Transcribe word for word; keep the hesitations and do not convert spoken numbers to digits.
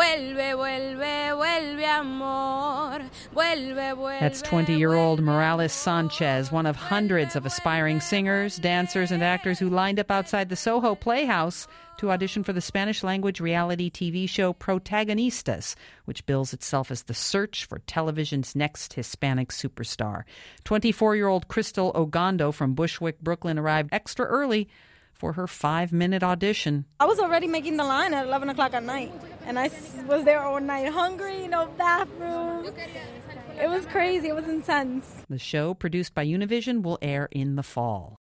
Vuelve, vuelve, vuelve, amor. Vuelve, vuelve. That's twenty-year-old Morales Sanchez, one of hundreds of aspiring singers, dancers, and actors who lined up outside the Soho Playhouse to audition for the Spanish-language reality T V show Protagonistas, which bills itself as the search for television's next Hispanic superstar. twenty-four-year-old Crystal Ogando from Bushwick, Brooklyn, arrived extra early for her five-minute audition. I was already making the line at eleven o'clock at night, and I was there all night, hungry, no bathroom. It was crazy. It was intense. The show, produced by Univision, will air in the fall.